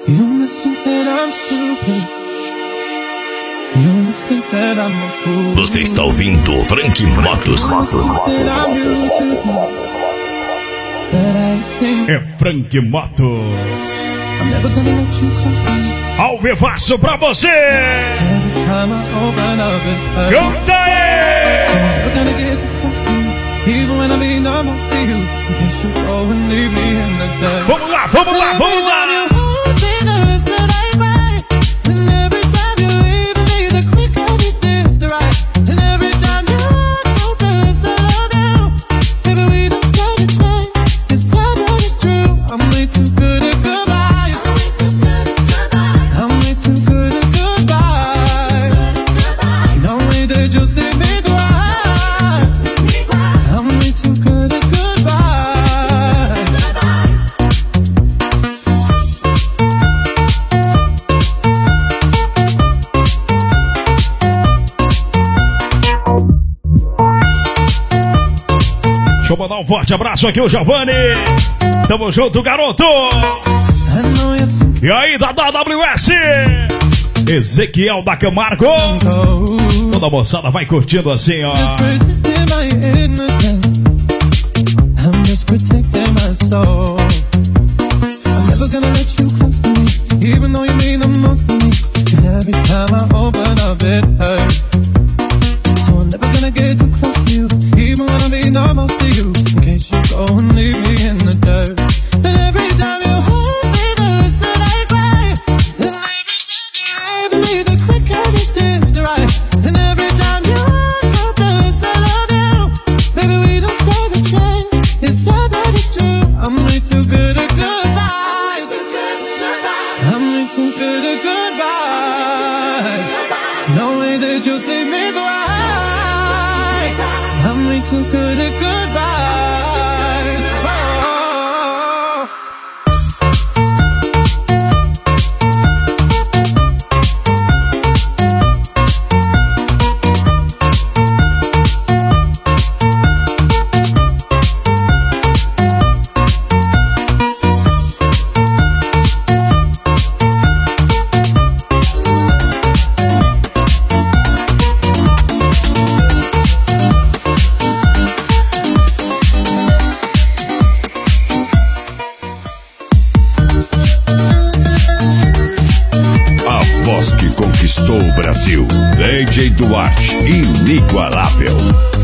You must think that I'm stupid. You must think that I'm a fool. Você está ouvindo Frank Motos. É Frank Motos. I'm never gonna let you close to me. Ao vivaço pra você. Every time I open up it hurts. Canta aí. I'm never gonna get too close to you. Even when I mean the most to you. In case you go and leave me in the dirt. Vamos lá, vamos lá, vamos lá. Deixa eu mandar um forte abraço aqui, o Giovanni. Tamo junto, garoto. E aí, da AWS, Ezequiel da Camargo. Toda a moçada vai curtindo assim, ó. I'm just protecting my soul. I'm never gonna let you close to me, even though you mean the most to me. 'Cause every time I open up it hurts. So I'm never gonna get too close to you, even when I mean the most to you. In case you go and leave me in the dirt. And every time you hold me, the less that I cry. And every time you leave me, the quicker these tears dry. And every time you walk out, the less I love you. Baby, we don't stand a chance. It's sad, but it's true. I'm way too good at goodbyes. I'm way too good at goodbyes. No way that you'll see me cry. I'm way too good at goodbyes. Conquistou o Brasil. DJ Duarte, inigualável.